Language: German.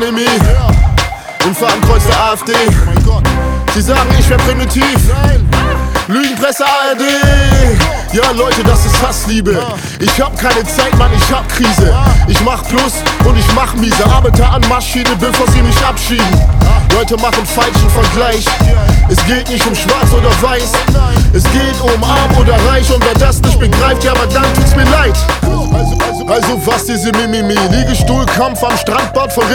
Mimimi im Fadenkreuz der AfD. Sie sagen, ich wär primitiv. Lügenpresse ARD. Ja Leute, das ist Hassliebe. Ich hab keine Zeit, Mann, ich hab Krise. Ich mach Plus und ich mach miese. Arbeiter an Maschine, bevor sie mich abschieben. Leute machen falschen Vergleich. Es geht nicht um schwarz oder weiß. Es geht um arm oder reich. Und wer das nicht begreift, ja, aber dann tut's mir leid. Also was diese Mimimi? Liegestuhlkampf am Strandbad von